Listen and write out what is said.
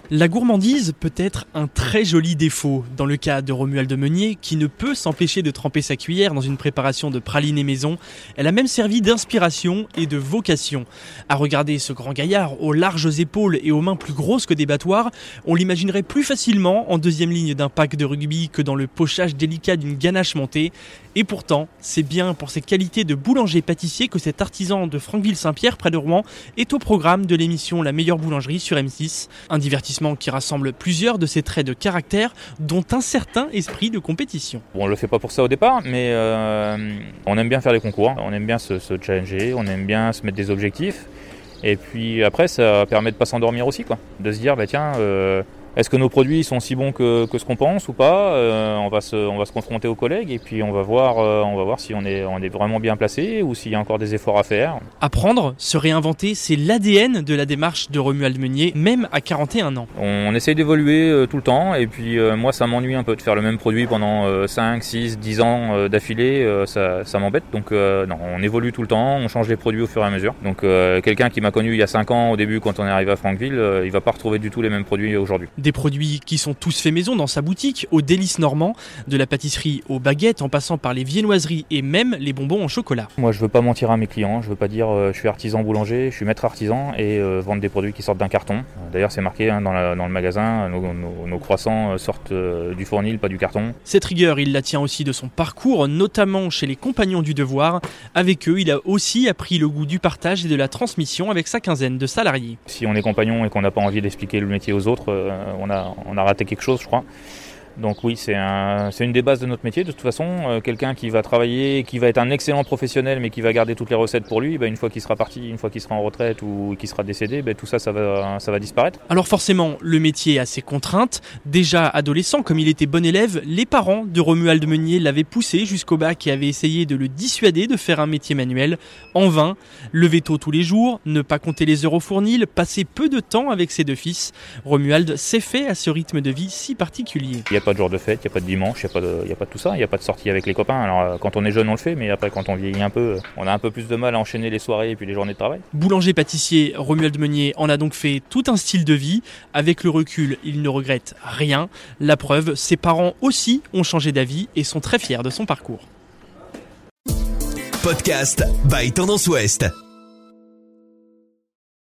La gourmandise peut être un très joli défaut. Dans le cas de Romuald Meunier, qui ne peut s'empêcher de tremper sa cuillère dans une préparation de praliné maison, elle a même servi d'inspiration et de vocation. À regarder ce grand gaillard aux larges épaules et aux mains plus grosses que des battoirs, on l'imaginerait plus facilement en deuxième ligne d'un pack de rugby que dans le pochage délicat d'une ganache montée. Et pourtant, c'est bien pour ses qualités de boulanger-pâtissier que cet artisan de Franqueville-Saint-Pierre, près de Rouen, est au programme de l'émission La meilleure boulangerie sur M6. Un divertissement qui rassemble plusieurs de ses traits de caractère, dont un certain esprit de compétition. Bon, on ne le fait pas pour ça au départ, mais on aime bien faire des concours, on aime bien se challenger, on aime bien se mettre des objectifs. Et puis après, ça permet de ne pas s'endormir aussi, quoi. De se dire, est-ce que nos produits sont si bons que ce qu'on pense ou pas ? On va se confronter aux collègues et puis on va voir si on est vraiment bien placé ou s'il y a encore des efforts à faire. Apprendre, se réinventer, c'est l'ADN de la démarche de Romuald Meunier, même à 41 ans. On essaye d'évoluer tout le temps et puis moi ça m'ennuie un peu de faire le même produit pendant 5, 6, 10 ans d'affilée, ça m'embête. Donc non, on évolue tout le temps, on change les produits au fur et à mesure. Donc quelqu'un qui m'a connu il y a 5 ans au début quand on est arrivé à Franqueville, il va pas retrouver du tout les mêmes produits aujourd'hui. Des produits qui sont tous faits maison dans sa boutique, aux délices normands, de la pâtisserie aux baguettes en passant par les viennoiseries et même les bonbons en chocolat. Moi je veux pas mentir à mes clients, je veux pas dire je suis artisan boulanger, je suis maître artisan et vendre des produits qui sortent d'un carton. D'ailleurs c'est marqué dans le magasin, nos croissants sortent du fournil, pas du carton. Cette rigueur il la tient aussi de son parcours, notamment chez les compagnons du devoir. Avec eux il a aussi appris le goût du partage et de la transmission avec sa quinzaine de salariés. Si on est compagnon et qu'on n'a pas envie d'expliquer le métier aux autres, on a raté quelque chose, je crois. Donc oui, c'est une des bases de notre métier. De toute façon, quelqu'un qui va travailler, qui va être un excellent professionnel, mais qui va garder toutes les recettes pour lui, une fois qu'il sera parti, une fois qu'il sera en retraite ou qu'il sera décédé, tout ça, ça va disparaître. Alors forcément, le métier a ses contraintes. Déjà adolescent, comme il était bon élève, les parents de Romuald Meunier l'avaient poussé jusqu'au bac et avaient essayé de le dissuader de faire un métier manuel. En vain, lever tôt tous les jours, ne pas compter les heures au fournil, passer peu de temps avec ses deux fils. Romuald s'est fait à ce rythme de vie si particulier. Il n'y a pas de jour de fête, il n'y a pas de dimanche, il n'y a pas de tout ça, il n'y a pas de sortie avec les copains. Alors quand on est jeune on le fait, mais après quand on vieillit un peu, on a un peu plus de mal à enchaîner les soirées et puis les journées de travail. Boulanger-pâtissier, Romuald Meunier en a donc fait tout un style de vie. Avec le recul, il ne regrette rien. La preuve, ses parents aussi ont changé d'avis et sont très fiers de son parcours. Podcast by Tendance Ouest.